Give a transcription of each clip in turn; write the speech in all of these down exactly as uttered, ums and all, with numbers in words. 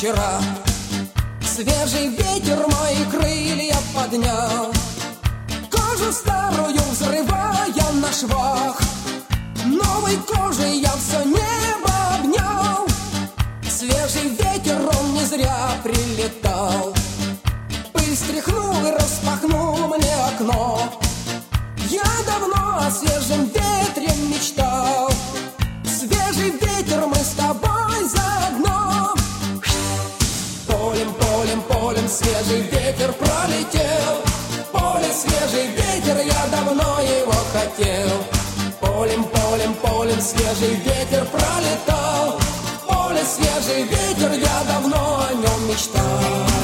вчера. Свежий ветер мои крылья поднял, кожу старую взрывая на швах. Новой кожей я все небо обнял. Свежий ветер, он не зря прилетал. Пыль стряхнул и распахнул мне окно. Я давно о свежем ветре мечтал. Свежий ветер, мы с тобой заодно. Полем, полем, полем свежий ветер пролетел. Поле, свежий ветер, я давно его хотел. Полем, полем, полем свежий ветер пролетал. Поле, свежий ветер, я давно о нем мечтал.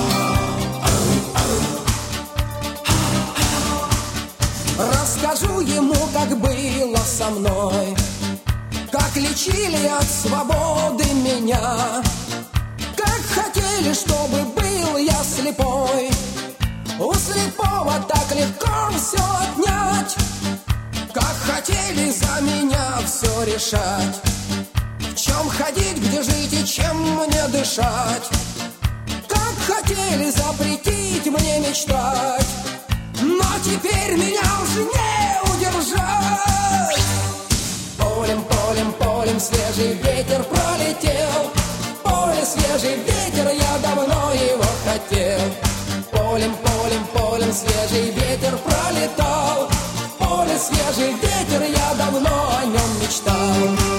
Расскажу ему, как было со мной, как лечили от свободы меня, как хотели, чтобы был я слепой. У слепого так легко все отнять, как хотели за меня все решать. В чем ходить, где жить и чем мне дышать, как хотели запретить мне мечтать. Но теперь меня уже не удержать. Полем, полем, полем свежий ветер пролетел. Поле, свежий ветер, я давно его хотел. Полем, полем, полем свежий ветер пролетал. Поле, свежий ветер, я давно о нем мечтал.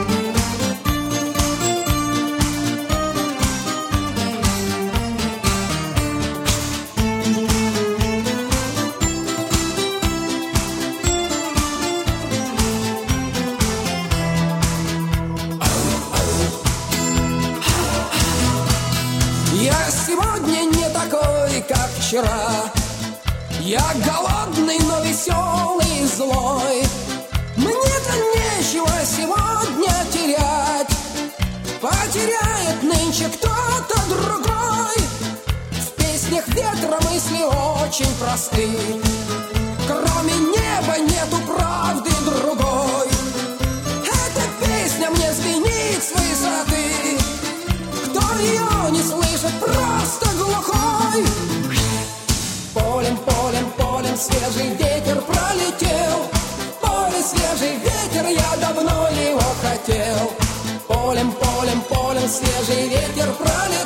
Я сегодня не такой, как вчера. Я голодный, но веселый и злой. Мне-то нечего сегодня терять. Потеряет нынче кто-то другой. В песнях ветра мысли очень просты. Кроме неба нету правды другой. Эта песня мне звенит с высоты. Кто ее не слышит, просто глухой. Полем, полем, полем свежий ветер пролетел. Поле, свежий ветер, я давно его хотел. Полем, полем, полем свежий ветер пролетел.